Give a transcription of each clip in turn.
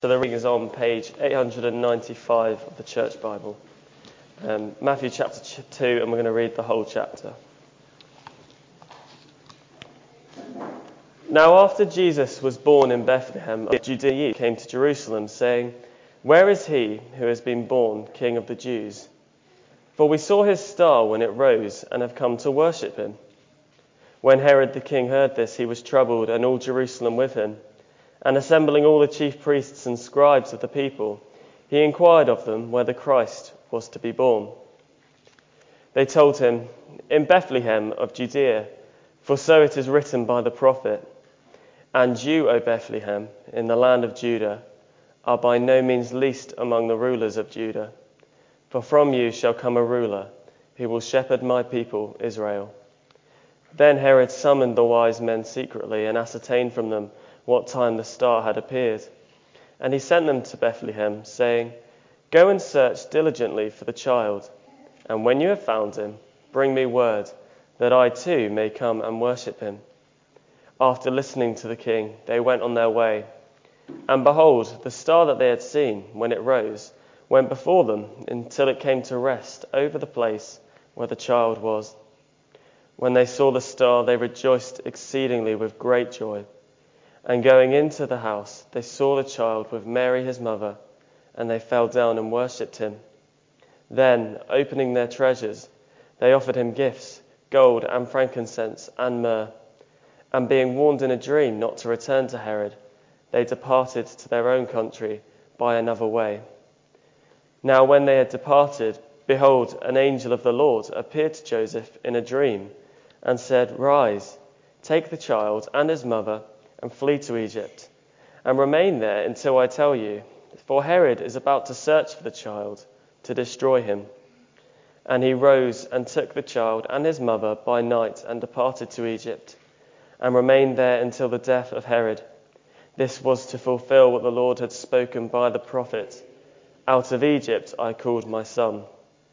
So the reading is on page 895 of the Church Bible. Matthew chapter 2, and we're going to read the whole chapter. Now after Jesus was born in Bethlehem of Judea, he came to Jerusalem, saying, "Where is he who has been born King of the Jews? For we saw his star when it rose, and have come to worship him." When Herod the king heard this, he was troubled, and all Jerusalem with him. And assembling all the chief priests and scribes of the people, he inquired of them where the Christ was to be born. They told him, "In Bethlehem of Judea, for so it is written by the prophet, 'And you, O Bethlehem, in the land of Judah, are by no means least among the rulers of Judah. For from you shall come a ruler who will shepherd my people Israel.' Then Herod summoned the wise men secretly and ascertained from them what time the star had appeared. And he sent them to Bethlehem, saying, 'Go and search diligently for the child, and when you have found him, bring me word, that I too may come and worship him.' After listening to the king, they went on their way. And behold, the star that they had seen, when it rose, went before them until it came to rest over the place where the child was. When they saw the star, they rejoiced exceedingly with great joy. And going into the house, they saw the child with Mary his mother, and they fell down and worshipped him. Then, opening their treasures, they offered him gifts, gold and frankincense and myrrh. And being warned in a dream not to return to Herod, they departed to their own country by another way. Now when they had departed, behold, an angel of the Lord appeared to Joseph in a dream, and said, 'Rise, take the child and his mother, and flee to Egypt, and remain there until I tell you, for Herod is about to search for the child to destroy him.' And he rose and took the child and his mother by night and departed to Egypt, and remained there until the death of Herod. This was to fulfill what the Lord had spoken by the prophet, 'Out of Egypt I called my son.'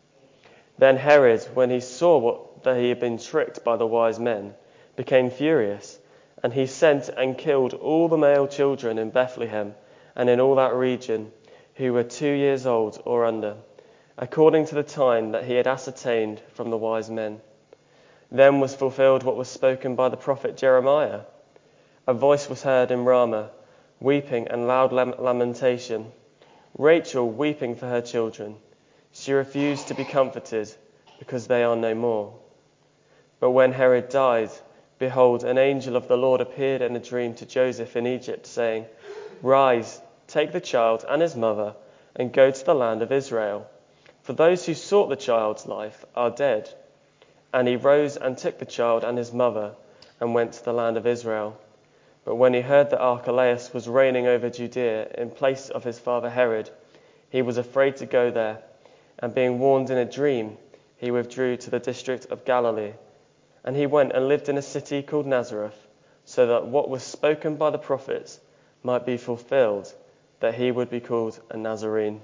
Then Herod, when he saw that he had been tricked by the wise men, became furious, and he sent and killed all the male children in Bethlehem and in all that region who were 2 years old or under, according to the time that he had ascertained from the wise men. Then was fulfilled what was spoken by the prophet Jeremiah. A voice was heard in Ramah, weeping and loud lamentation, Rachel weeping for her children. She refused to be comforted because they are no more. But when Herod died, behold, an angel of the Lord appeared in a dream to Joseph in Egypt, saying, 'Rise, take the child and his mother, and go to the land of Israel, for those who sought the child's life are dead.' And he rose and took the child and his mother, and went to the land of Israel. But when he heard that Archelaus was reigning over Judea in place of his father Herod, he was afraid to go there, and being warned in a dream, he withdrew to the district of Galilee. And he went and lived in a city called Nazareth, so that what was spoken by the prophets might be fulfilled, that he would be called a Nazarene."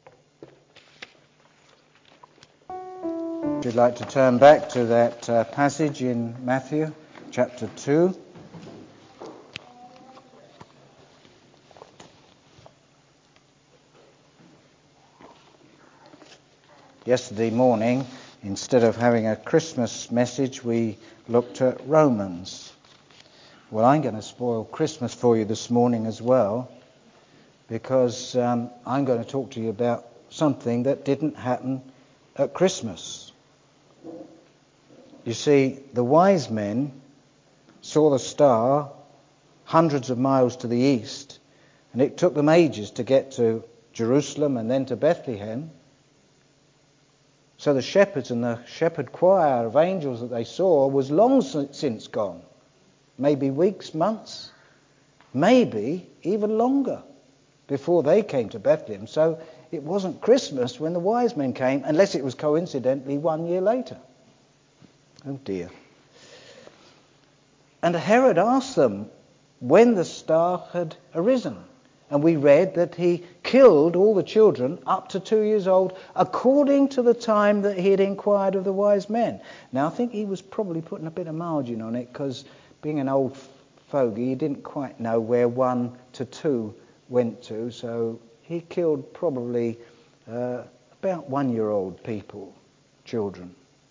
If you'd like to turn back to that passage in Matthew chapter 2. Yesterday morning, instead of having a Christmas message, we looked at Romans. Well, I'm going to spoil Christmas for you this morning as well, because I'm going to talk to you about something that didn't happen at Christmas. You see, the wise men saw the star hundreds of miles to the east, and it took them ages to get to Jerusalem and then to Bethlehem. So the shepherds and the shepherd choir of angels that they saw was long since gone. Maybe weeks, months, maybe even longer before they came to Bethlehem. So it wasn't Christmas when the wise men came, unless it was coincidentally 1 year later. Oh dear. And Herod asked them when the star had arisen. And we read that he killed all the children up to 2 years old, according to the time that he had inquired of the wise men. Now, I think he was probably putting a bit of margin on it, because being an old fogey, he didn't quite know where 1 to 2 went to. So he killed probably about 1-year-old people, children.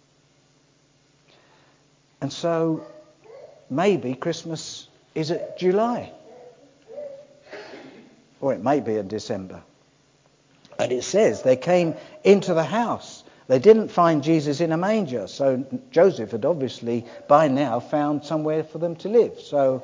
And so maybe Christmas is at July. Or it may be in December. And it says they came into the house. They didn't find Jesus in a manger. So Joseph had obviously by now found somewhere for them to live. So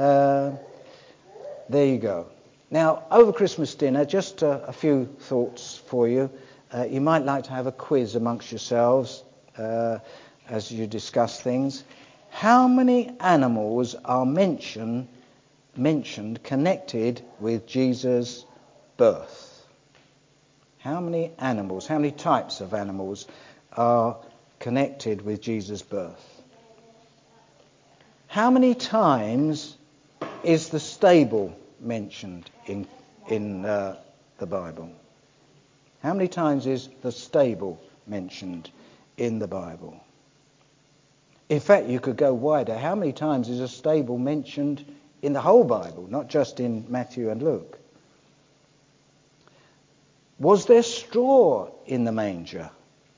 there you go. Now, over Christmas dinner, just a few thoughts for you. You might like to have a quiz amongst yourselves as you discuss things. How many animals are mentioned connected with Jesus' birth? How many animals, how many types of animals are connected with Jesus' birth? How many times is the stable mentioned in the Bible? How many times is the stable mentioned in the Bible? In fact, you could go wider. How many times is a stable mentioned in the whole Bible, not just in Matthew and Luke? Was there straw in the manger?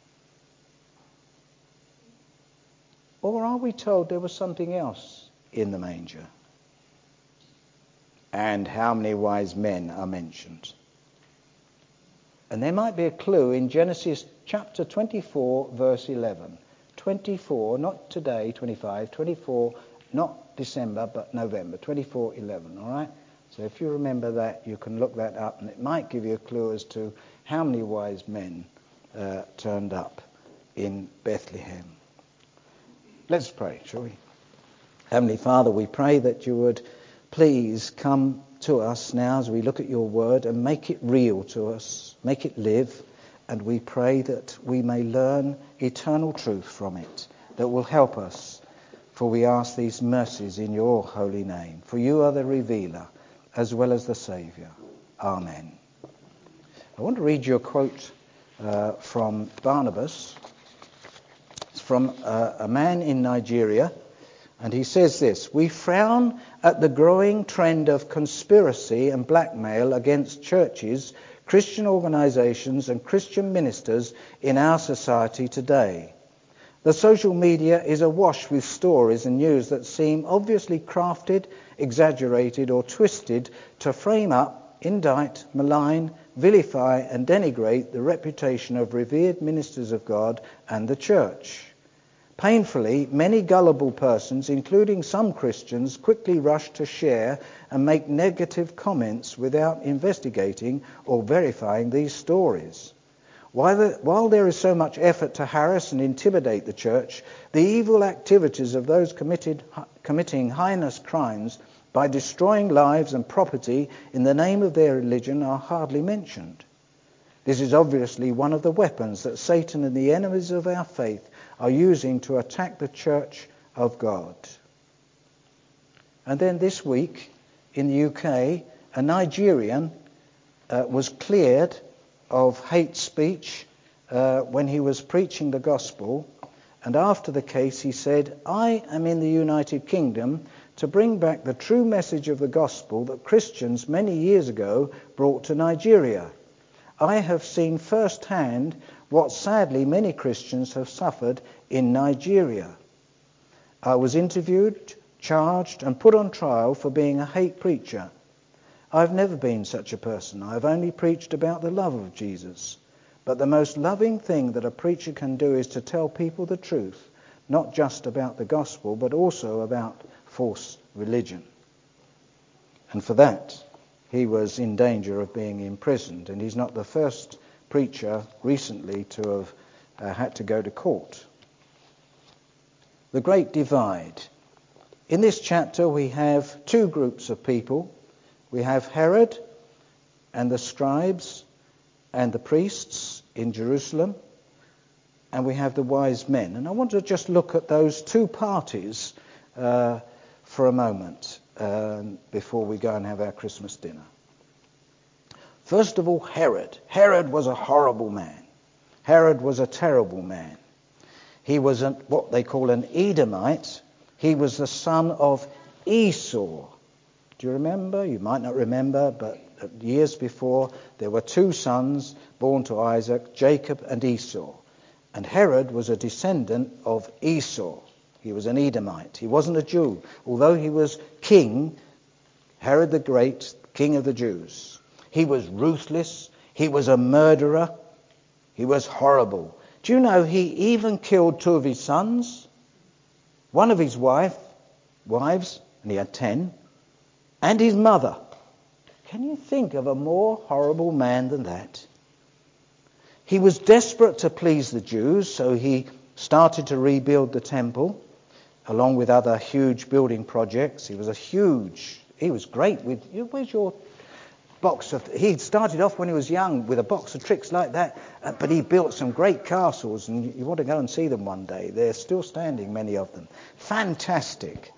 Or are we told there was something else in the manger? And how many wise men are mentioned? And there might be a clue in Genesis chapter 24, verse 11. 24, not today, 25, 24, not December, but November, 24:11, all right? So if you remember that, you can look that up, and it might give you a clue as to how many wise men turned up in Bethlehem. Let's pray, shall we? Heavenly Father, we pray that you would please come to us now as we look at your word and make it real to us, make it live, and we pray that we may learn eternal truth from it that will help us, for we ask these mercies in your holy name. For you are the revealer as well as the Saviour. Amen. I want to read you a quote from Barnabas. It's from a man in Nigeria, and he says this: "We frown at the growing trend of conspiracy and blackmail against churches, Christian organisations and Christian ministers in our society today. The social media is awash with stories and news that seem obviously crafted, exaggerated or twisted to frame up, indict, malign, vilify and denigrate the reputation of revered ministers of God and the church. Painfully, many gullible persons, including some Christians, quickly rush to share and make negative comments without investigating or verifying these stories. While there is so much effort to harass and intimidate the church, the evil activities of those committing heinous crimes by destroying lives and property in the name of their religion are hardly mentioned. This is obviously one of the weapons that Satan and the enemies of our faith are using to attack the church of God." And then this week in the UK, a Nigerian was cleared of hate speech when he was preaching the gospel. And after the case, he said, "I am in the United Kingdom to bring back the true message of the gospel that Christians many years ago brought to Nigeria. I have seen firsthand what sadly many Christians have suffered in Nigeria. I was interviewed, charged and put on trial for being a hate preacher. I've never been such a person. I've only preached about the love of Jesus. But the most loving thing that a preacher can do is to tell people the truth, not just about the gospel, but also about false religion." And for that, he was in danger of being imprisoned. And he's not the first preacher recently to have had to go to court. The Great Divide. In this chapter, we have two groups of people. We have Herod and the scribes and the priests in Jerusalem, and we have the wise men. And I want to just look at those two parties for a moment before we go and have our Christmas dinner. First of all, Herod. Herod was a horrible man. Herod was a terrible man. He was what they call an Edomite. He was the son of Esau. Do you remember? You might not remember, but years before, there were two sons born to Isaac, Jacob and Esau. And Herod was a descendant of Esau. He was an Edomite. He wasn't a Jew. Although he was king, Herod the Great, king of the Jews. He was ruthless. He was a murderer. He was horrible. Do you know he even killed two of his sons? One of his wives, and he had 10, and his mother. Can you think of a more horrible man than that? He was desperate to please the Jews, so he started to rebuild the temple, along with other huge building projects. He was great with, where's your box of, he started off when he was young with a box of tricks like that, but he built some great castles, and you want to go and see them one day. They're still standing, many of them. Fantastic.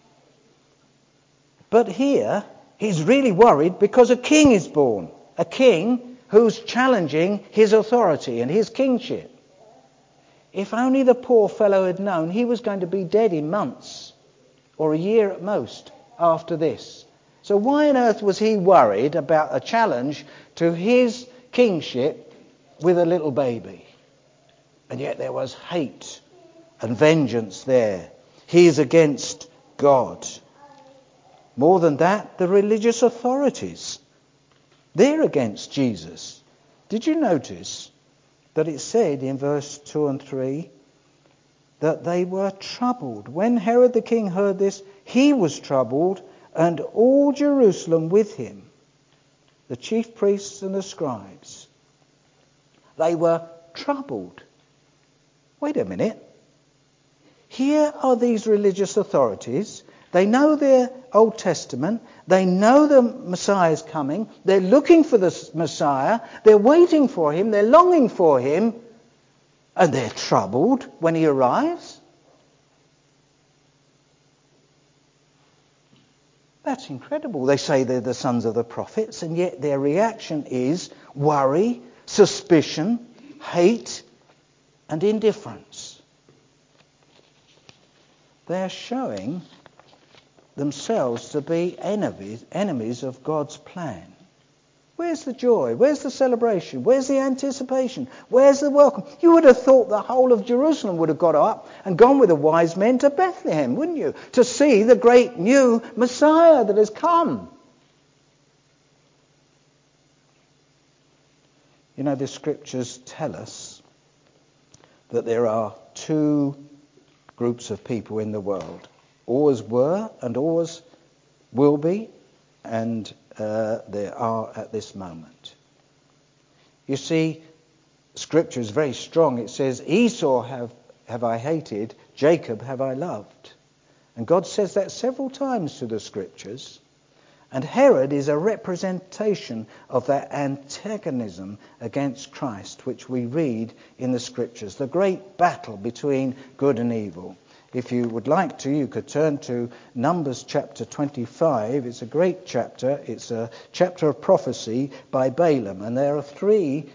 But here, he's really worried because a king is born. A king who's challenging his authority and his kingship. If only the poor fellow had known he was going to be dead in months, or a year at most, after this. So why on earth was he worried about a challenge to his kingship with a little baby? And yet there was hate and vengeance there. He is against God. More than that, the religious authorities, they're against Jesus. Did you notice that it said in verse 2 and 3 that they were troubled? When Herod the king heard this, he was troubled, and all Jerusalem with him, the chief priests and the scribes. They were troubled. Wait a minute. Here are these religious authorities. They know their Old Testament. They know the Messiah is coming. They're looking for the Messiah. They're waiting for him. They're longing for him. And they're troubled when he arrives. That's incredible. They say they're the sons of the prophets, and yet their reaction is worry, suspicion, hate, and indifference. They're showing themselves to be enemies of God's plan. Where's the joy? Where's the celebration? Where's the anticipation? Where's the welcome? You would have thought the whole of Jerusalem would have got up and gone with the wise men to Bethlehem, wouldn't you? To see the great new Messiah that has come. You know, the scriptures tell us that there are two groups of people in the world. Always were and always will be, and there are at this moment. You see, Scripture is very strong. It says, Esau have I hated, Jacob have I loved. And God says that several times through the Scriptures. And Herod is a representation of that antagonism against Christ, which we read in the Scriptures, the great battle between good and evil. If you would like to, you could turn to Numbers chapter 25. It's a great chapter. It's a chapter of prophecy by Balaam. And there are three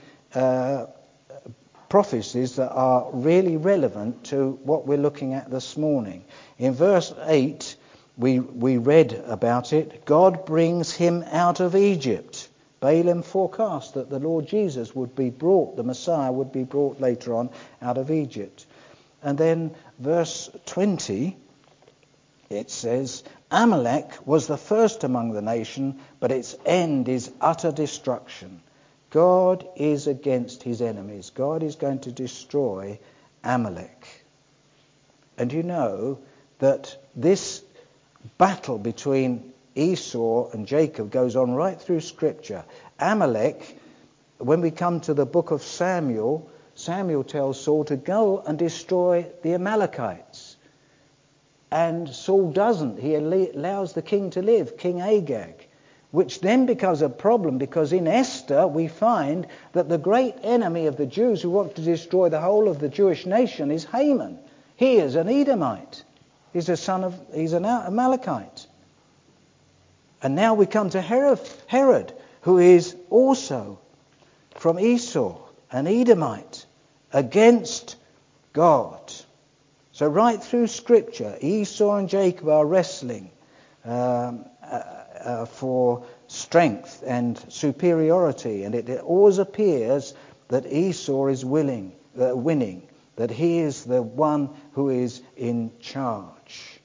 prophecies that are really relevant to what we're looking at this morning. In verse 8, we read about it. God brings him out of Egypt. Balaam forecast that the Lord Jesus would be brought, the Messiah would be brought later on out of Egypt. And then verse 20, it says, Amalek was the first among the nation, but its end is utter destruction. God is against his enemies. God is going to destroy Amalek. And you know that this battle between Esau and Jacob goes on right through Scripture. Amalek, when we come to the book of Samuel, Samuel tells Saul to go and destroy the Amalekites. And Saul doesn't. He allows the king to live, King Agag, which then becomes a problem because in Esther we find that the great enemy of the Jews who want to destroy the whole of the Jewish nation is Haman. He is an Edomite. He's an Amalekite. And now we come to Herod, who is also from Esau, an Edomite, against God. So right through Scripture, Esau and Jacob are wrestling for strength and superiority, and it always appears that Esau is winning, that he is the one who is in charge.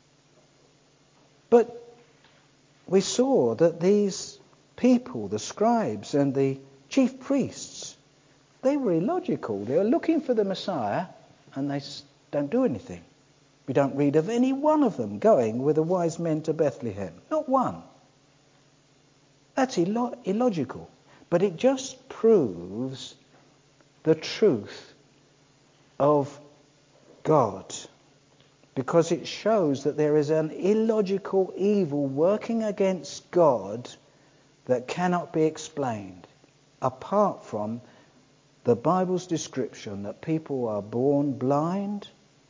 But we saw that these people, the scribes and the chief priests, they were illogical. They were looking for the Messiah, and they don't do anything. We don't read of any one of them going with the wise men to Bethlehem. Not one. That's illogical. But it just proves the truth of God, because it shows that there is an illogical evil working against God that cannot be explained, apart from the Bible's description that people are born blind,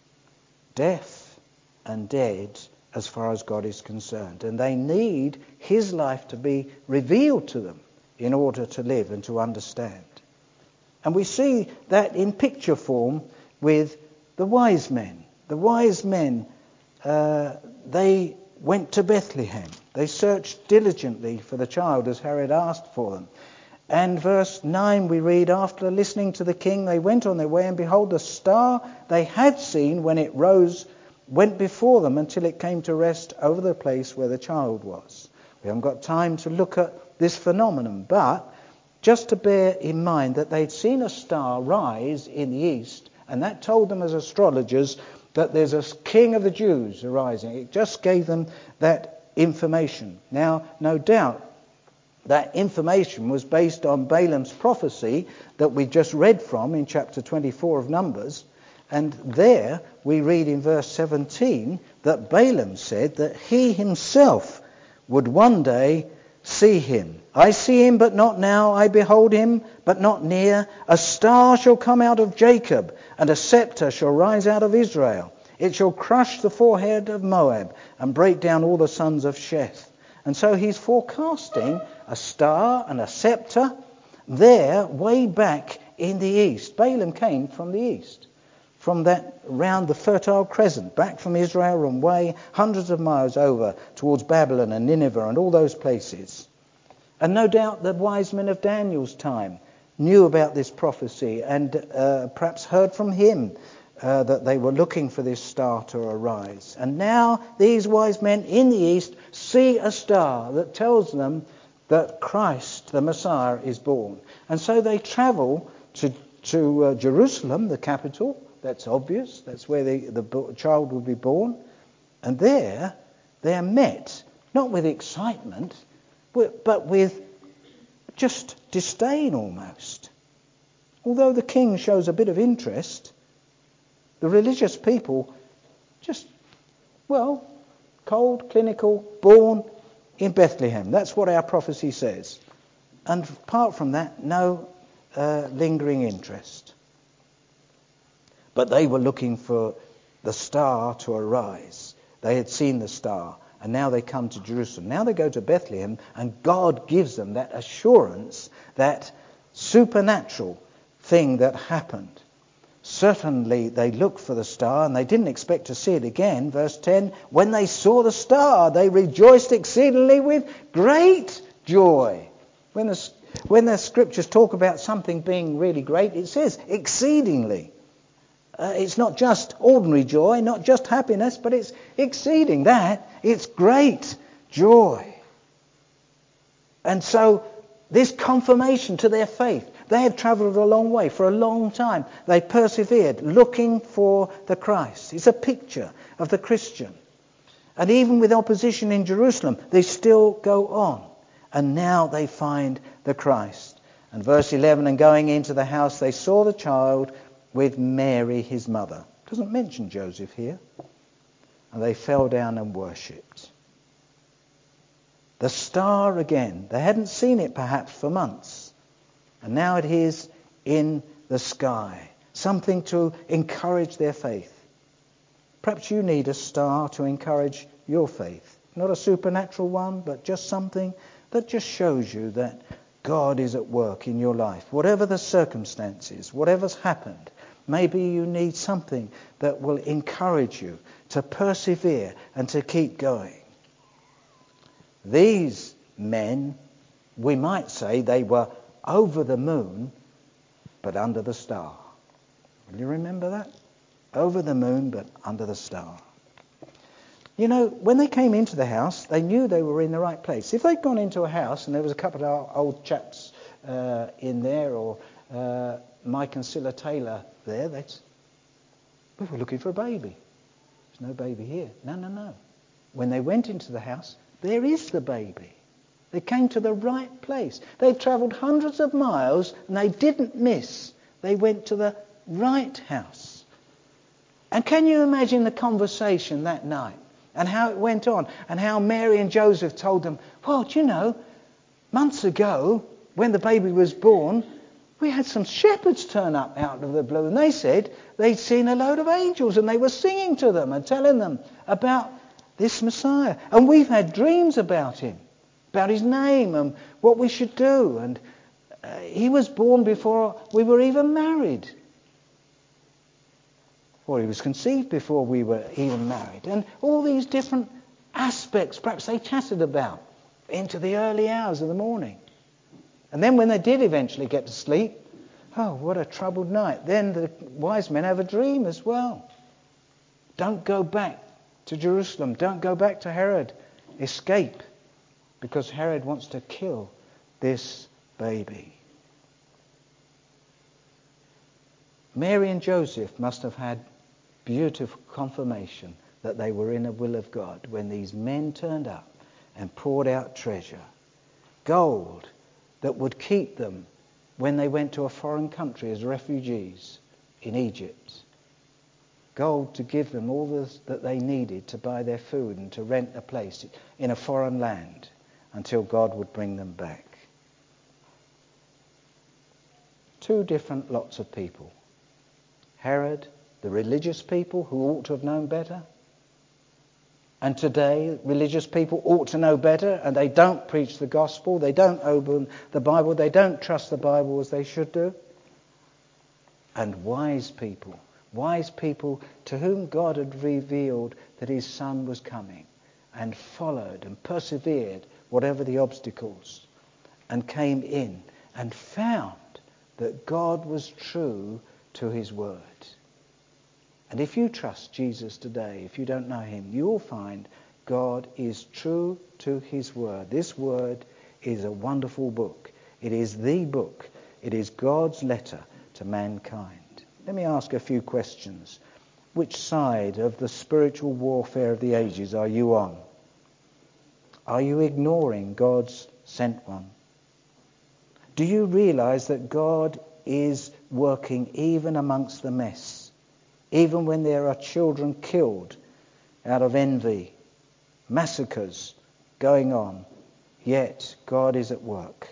deaf, and dead as far as God is concerned. And they need his life to be revealed to them in order to live and to understand. And we see that in picture form with the wise men. The wise men, they went to Bethlehem. They searched diligently for the child as Herod asked for them. And verse 9 we read, after listening to the king, they went on their way, and behold, the star they had seen when it rose went before them until it came to rest over the place where the child was. We haven't got time to look at this phenomenon, but just to bear in mind that they'd seen a star rise in the east, and that told them as astrologers that there's a king of the Jews arising. It just gave them that information. Now, no doubt, that information was based on Balaam's prophecy that we just read from in chapter 24 of Numbers. And there we read in verse 17 that Balaam said that he himself would one day see him. I see him, but not now. I behold him, but not near. A star shall come out of Jacob, and a scepter shall rise out of Israel. It shall crush the forehead of Moab and break down all the sons of Sheth. And so he's forecasting a star and a scepter there way back in the east. Balaam came from the east, from that round the Fertile Crescent, back from Israel and way hundreds of miles over towards Babylon and Nineveh and all those places. And no doubt the wise men of Daniel's time knew about this prophecy and perhaps heard from him that they were looking for this star to arise. And now these wise men in the east see a star that tells them that Christ, the Messiah, is born. And so they travel to Jerusalem, the capital. That's obvious. That's where the child will be born. And there they are met, not with excitement, but with just disdain almost. Although the king shows a bit of interest, the religious people just, cold, clinical, born in Bethlehem. That's what our prophecy says. And apart from that, no lingering interest. But they were looking for the star to arise. They had seen the star, and now they come to Jerusalem. Now they go to Bethlehem, and God gives them that assurance, that supernatural thing that happened. Certainly they looked for the star, and they didn't expect to see it again. Verse 10, when they saw the star, they rejoiced exceedingly with great joy. When the scriptures talk about something being really great, it says exceedingly. It's not just ordinary joy, not just happiness, but it's exceeding that. It's great joy. And so this confirmation to their faith. They had travelled a long way for a long time. They persevered looking for the Christ. It's a picture of the Christian. And even with opposition in Jerusalem, they still go on. And now they find the Christ. And verse 11, and going into the house, they saw the child with Mary, his mother. It doesn't mention Joseph here. And they fell down and worshipped. The star again. They hadn't seen it perhaps for months. And now it is in the sky. Something to encourage their faith. Perhaps you need a star to encourage your faith. Not a supernatural one, but just something that just shows you that God is at work in your life. Whatever the circumstances, whatever's happened, maybe you need something that will encourage you to persevere and to keep going. These men. We might say they were over the moon, but under the star. Will you remember that? Over the moon, but under the star. You know, when they came into the house, they knew they were in the right place. If they'd gone into a house and there was a couple of old chaps in there, or Mike and Cilla Taylor there, we were looking for a baby. There's no baby here. No. When they went into the house, there is the baby. They came to the right place. They travelled hundreds of miles and they didn't miss. They went to the right house. And can you imagine the conversation that night and how it went on, and how Mary and Joseph told them, well, do you know, months ago when the baby was born, we had some shepherds turn up out of the blue, and they said they'd seen a load of angels and they were singing to them and telling them about this Messiah. And we've had dreams about him, about his name and what we should do. And he was born before we were even married. Or he was conceived before we were even married. And all these different aspects, perhaps they chatted about into the early hours of the morning. And then when they did eventually get to sleep, oh, what a troubled night. Then the wise men have a dream as well. Don't go back to Jerusalem. Don't go back to Herod. Escape, because Herod wants to kill this baby. Mary and Joseph must have had beautiful confirmation that they were in the will of God when these men turned up and poured out treasure. Gold that would keep them when they went to a foreign country as refugees in Egypt. Gold to give them all that they needed to buy their food and to rent a place in a foreign land until God would bring them back. Two different lots of people. Herod, the religious people who ought to have known better. And today, religious people ought to know better, and they don't preach the gospel, they don't open the Bible, they don't trust the Bible as they should do. And wise people to whom God had revealed that his Son was coming, and followed and persevered whatever the obstacles, and came in and found that God was true to his word. And if you trust Jesus today, if you don't know him, you will find God is true to his word. This word is a wonderful book. It is the book. It is God's letter to mankind. Let me ask a few questions. Which side of the spiritual warfare of the ages are you on? Are you ignoring God's sent one? Do you realize that God is working even amongst the mess? Even when there are children killed out of envy, massacres going on, yet God is at work.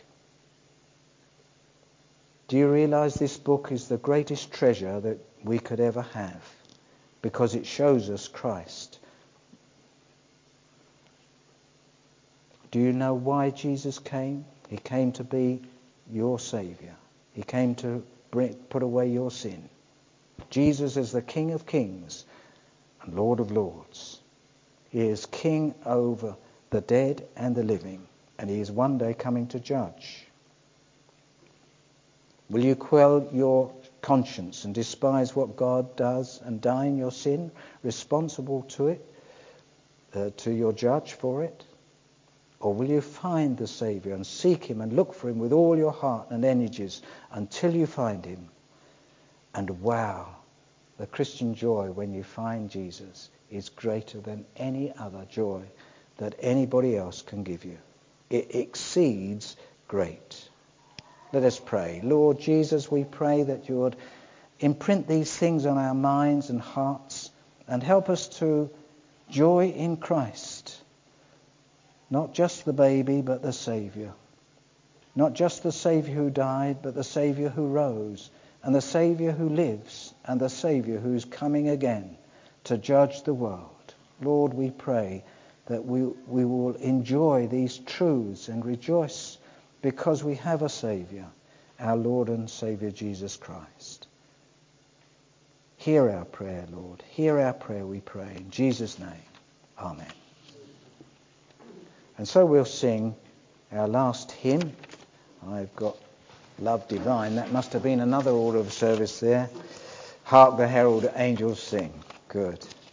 Do you realize this book is the greatest treasure that we could ever have because it shows us Christ? Do you know why Jesus came? He came to be your Saviour. He came to put away your sin. Jesus is the King of Kings and Lord of Lords. He is King over the dead and the living, and he is one day coming to judge. Will you quell your conscience and despise what God does and die in your sin, responsible to it, to your judge for it? Or will you find the Saviour and seek him and look for him with all your heart and energies until you find him? And wow, the Christian joy when you find Jesus is greater than any other joy that anybody else can give you. It exceeds great. Let us pray. Lord Jesus, we pray that you would imprint these things on our minds and hearts and help us to joy in Christ. Not just the baby, but the Saviour. Not just the Saviour who died, but the Saviour who rose, and the Saviour who lives, and the Saviour who's coming again to judge the world. Lord, we pray that we will enjoy these truths and rejoice because we have a Saviour, our Lord and Saviour Jesus Christ. Hear our prayer, Lord. Hear our prayer, we pray. In Jesus' name, amen. And so we'll sing our last hymn. I've got Love Divine. That must have been another order of service there. Hark the herald angels sing. Good.